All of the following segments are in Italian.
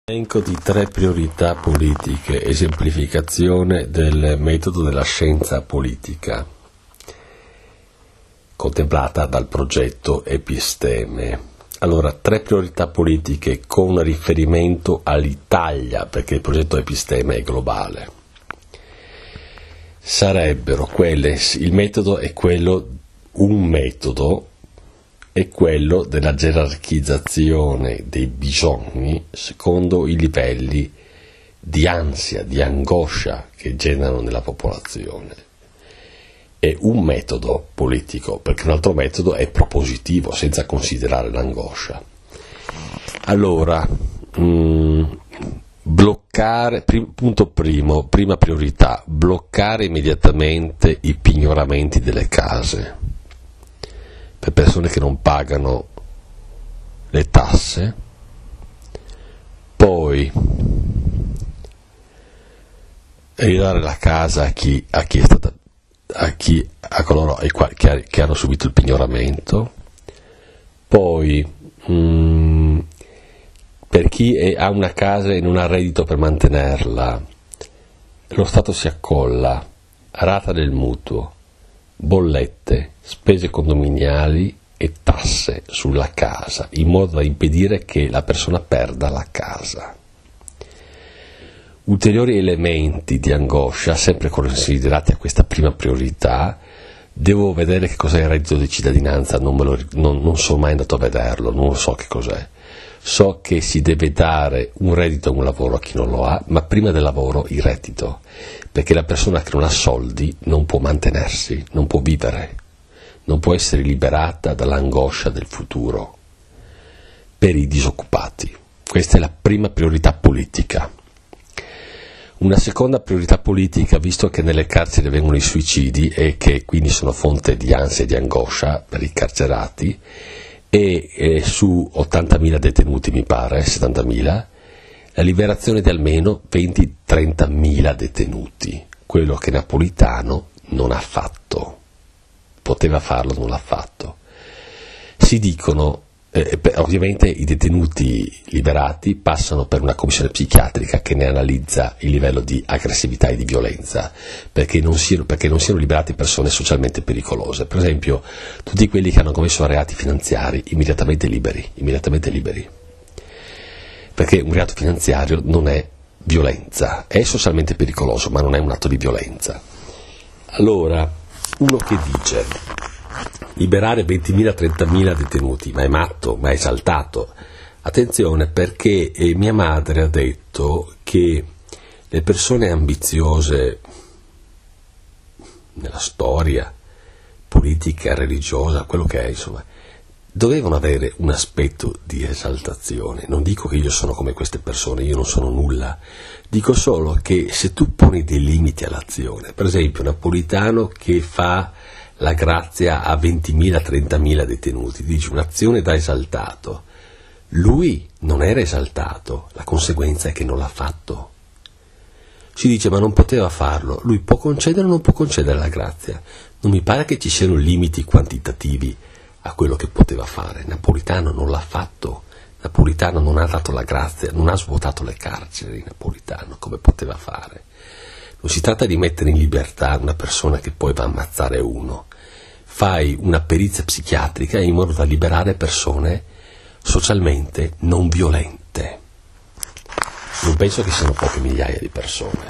Elenco di 3 priorità politiche, esemplificazione del metodo della scienza politica, contemplata dal progetto Episteme. Allora, 3 priorità politiche con riferimento all'Italia, perché il progetto Episteme è globale. Sarebbero quelle, un metodo è quello della gerarchizzazione dei bisogni secondo i livelli di ansia, di angoscia che generano nella popolazione. È un metodo politico, perché un altro metodo è propositivo, senza considerare l'angoscia. Allora, bloccare, punto primo, prima priorità, bloccare immediatamente i pignoramenti delle case per persone che non pagano le tasse. Poi ridare la casa a coloro che hanno subito il pignoramento. Poi per chi ha una casa e non ha reddito per mantenerla, lo Stato si accolla rata del mutuo, bollette, spese condominiali e tasse sulla casa, in modo da impedire che la persona perda la casa. Ulteriori elementi di angoscia, sempre considerati a questa prima priorità. Devo vedere che cos'è il reddito di cittadinanza, non sono mai andato a vederlo, non so che cos'è. So che si deve dare un reddito e un lavoro a chi non lo ha, ma prima del lavoro il reddito, perché la persona che non ha soldi non può mantenersi, non può vivere, non può essere liberata dall'angoscia del futuro. Per i disoccupati, questa è la prima priorità politica. Una seconda priorità politica, visto che nelle carceri avvengono i suicidi e che quindi sono fonte di ansia e di angoscia per i carcerati, e su 80.000 detenuti, mi pare, 70.000, la liberazione di almeno 20-30.000 detenuti, quello che Napolitano non ha fatto, poteva farlo, non l'ha fatto. Si dicono, ovviamente i detenuti liberati passano per una commissione psichiatrica che ne analizza il livello di aggressività e di violenza, perché non siano liberati persone socialmente pericolose. Per esempio, tutti quelli che hanno commesso reati finanziari, immediatamente liberi, perché un reato finanziario non è violenza, è socialmente pericoloso, ma non è un atto di violenza. Allora, uno che dice liberare 20.000-30.000 detenuti, ma è matto, ma è esaltato. Attenzione, perché mia madre ha detto che le persone ambiziose nella storia politica, religiosa, quello che è, insomma, dovevano avere un aspetto di esaltazione. Non dico che io sono come queste persone, io non sono nulla, dico solo che se tu poni dei limiti all'azione, per esempio Napolitano che fa la grazia a 20.000-30.000 detenuti, dice un'azione da esaltato. Lui non era esaltato, la conseguenza è che non l'ha fatto. Si dice ma non poteva farlo, lui può concedere o non può concedere la grazia? Non mi pare che ci siano limiti quantitativi a quello che poteva fare. Napolitano non l'ha fatto, Napolitano non ha dato la grazia, non ha svuotato le carceri, Napolitano, come poteva fare? Non si tratta di mettere in libertà una persona che poi va a ammazzare uno. Fai una perizia psichiatrica in modo da liberare persone socialmente non violente. Non penso che siano poche migliaia di persone.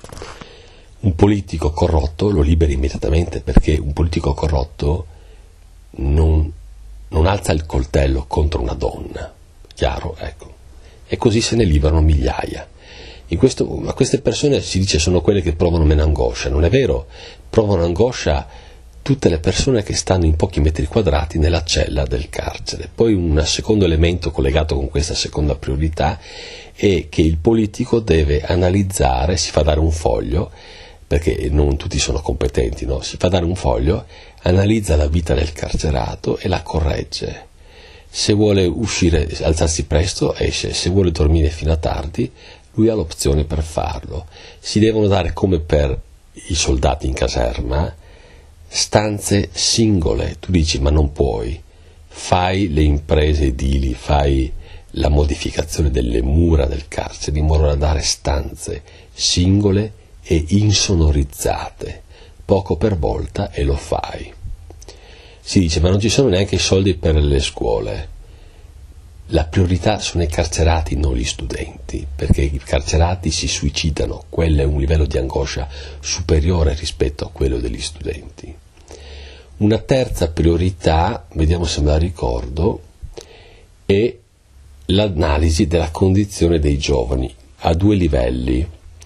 Un politico corrotto lo liberi immediatamente, perché un politico corrotto non alza il coltello contro una donna. Chiaro? Ecco. E così se ne liberano migliaia. Ma queste persone si dice sono quelle che provano meno angoscia. Non è vero, provano angoscia tutte le persone che stanno in pochi metri quadrati nella cella del carcere. Poi un secondo elemento collegato con questa seconda priorità è che il politico deve analizzare, si fa dare un foglio, perché non tutti sono competenti, no? Si fa dare un foglio, analizza la vita del carcerato e la corregge. Se vuole uscire, alzarsi presto, esce, se vuole dormire fino a tardi, lui ha l'opzione per farlo. Si devono dare, come per i soldati in caserma, stanze singole. Tu dici ma non puoi, fai le imprese edili, fai la modificazione delle mura del carcere in modo da dare stanze singole e insonorizzate, poco per volta, e lo fai. Si dice, ma non ci sono neanche i soldi per le scuole. La priorità sono i carcerati, non gli studenti, perché i carcerati si suicidano, quello è un livello di angoscia superiore rispetto a quello degli studenti. Una terza priorità, vediamo se me la ricordo, è l'analisi della condizione dei giovani a due livelli.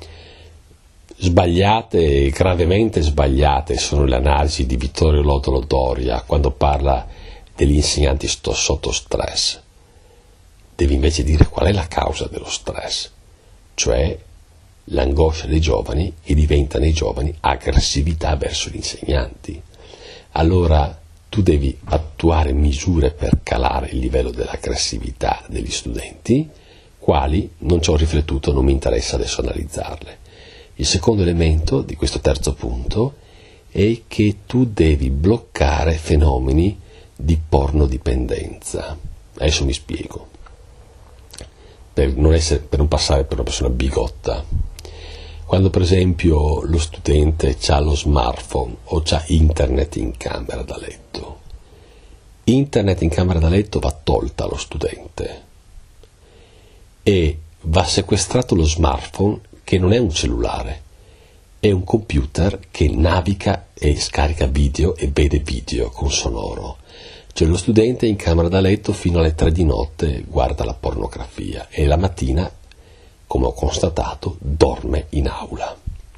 Sbagliate, gravemente sbagliate, sono le analisi di Vittorio Lodolo Doria quando parla degli insegnanti sotto stress. Devi invece dire qual è la causa dello stress, cioè l'angoscia dei giovani, e diventa nei giovani aggressività verso gli insegnanti. Allora tu devi attuare misure per calare il livello dell'aggressività degli studenti, quali non ci ho riflettuto, non mi interessa adesso analizzarle. Il secondo elemento di questo terzo punto è che tu devi bloccare fenomeni di pornodipendenza. Adesso mi spiego. Per non passare per una persona bigotta. Quando per esempio lo studente ha lo smartphone o ha internet in camera da letto, internet in camera da letto va tolta allo studente e va sequestrato lo smartphone, che non è un cellulare, è un computer che naviga e scarica video e vede video con sonoro. Cioè lo studente in camera da letto fino alle 3 di notte guarda la pornografia e la mattina, come ho constatato, dorme in aula.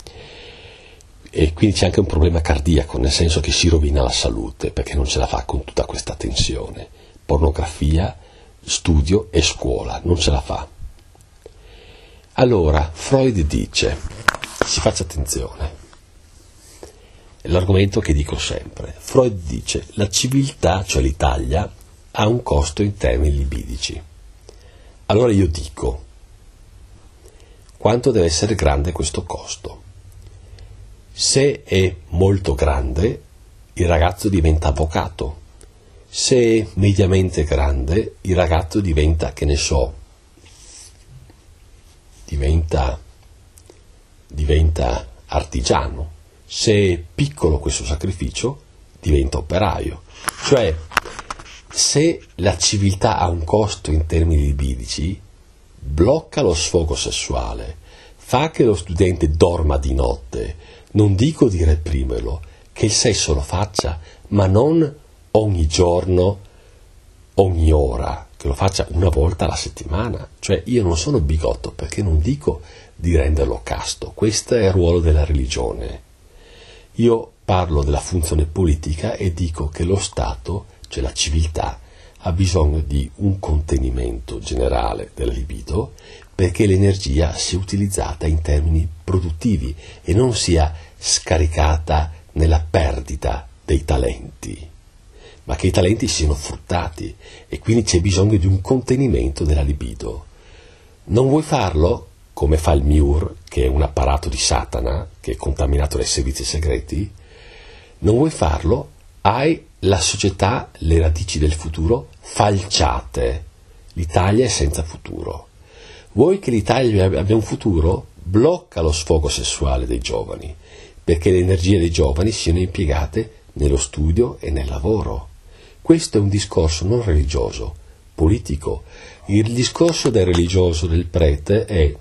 E quindi c'è anche un problema cardiaco, nel senso che si rovina la salute perché non ce la fa con tutta questa tensione. Pornografia, studio e scuola, non ce la fa. Allora, Freud dice, si faccia attenzione, è l'argomento che dico sempre. Freud dice, la civiltà, cioè l'Italia, ha un costo in termini libidici. Allora io dico, quanto deve essere grande questo costo? Se è molto grande, il ragazzo diventa avvocato. Se è mediamente grande, il ragazzo diventa, che ne so, diventa artigiano. Se è piccolo questo sacrificio, diventa operaio. Cioè, se la civiltà ha un costo in termini libidici, blocca lo sfogo sessuale, fa che lo studente dorma di notte, non dico di reprimerlo, che il sesso lo faccia, ma non ogni giorno, ogni ora, che lo faccia una volta alla settimana. Cioè io non sono bigotto perché non dico di renderlo casto, questo è il ruolo della religione. Io parlo della funzione politica e dico che lo Stato, cioè la civiltà, ha bisogno di un contenimento generale della libido perché l'energia sia utilizzata in termini produttivi e non sia scaricata nella perdita dei talenti, ma che i talenti siano fruttati, e quindi c'è bisogno di un contenimento della libido. Non vuoi farlo? Come fa il MIUR, che è un apparato di Satana, che è contaminato dai servizi segreti? Non vuoi farlo? Hai la società, le radici del futuro falciate. L'Italia è senza futuro. Vuoi che l'Italia abbia un futuro? Blocca lo sfogo sessuale dei giovani, perché le energie dei giovani siano impiegate nello studio e nel lavoro. Questo è un discorso non religioso, politico. Il discorso del religioso, del prete, è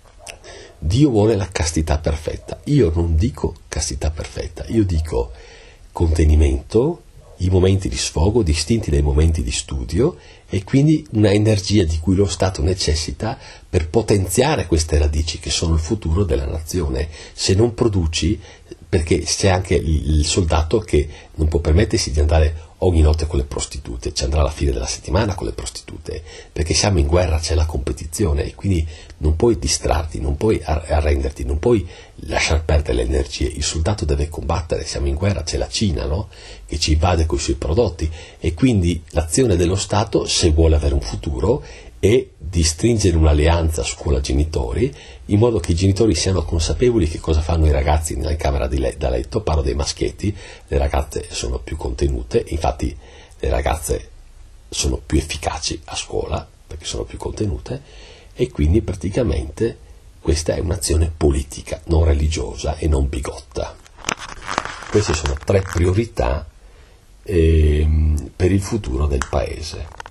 Dio vuole la castità perfetta. Io non dico castità perfetta, io dico contenimento, i momenti di sfogo distinti dai momenti di studio, e quindi una energia di cui lo Stato necessita per potenziare queste radici che sono il futuro della nazione. Se non produci, perché c'è anche il soldato che non può permettersi di andare ogni notte con le prostitute, ci andrà alla fine della settimana con le prostitute, perché siamo in guerra, c'è la competizione e quindi non puoi distrarti, non puoi arrenderti, non puoi lasciar perdere le energie. Il soldato deve combattere, siamo in guerra, c'è la Cina, no? Che ci invade con i suoi prodotti, e quindi l'azione dello Stato, se vuole avere un futuro, è di stringere un'alleanza scuola-genitori, in modo che i genitori siano consapevoli che cosa fanno i ragazzi nella camera da letto. Parlo dei maschietti, le ragazze sono più contenute, infatti le ragazze sono più efficaci a scuola, perché sono più contenute, e quindi praticamente questa è un'azione politica, non religiosa e non bigotta. Queste sono 3 priorità per il futuro del Paese.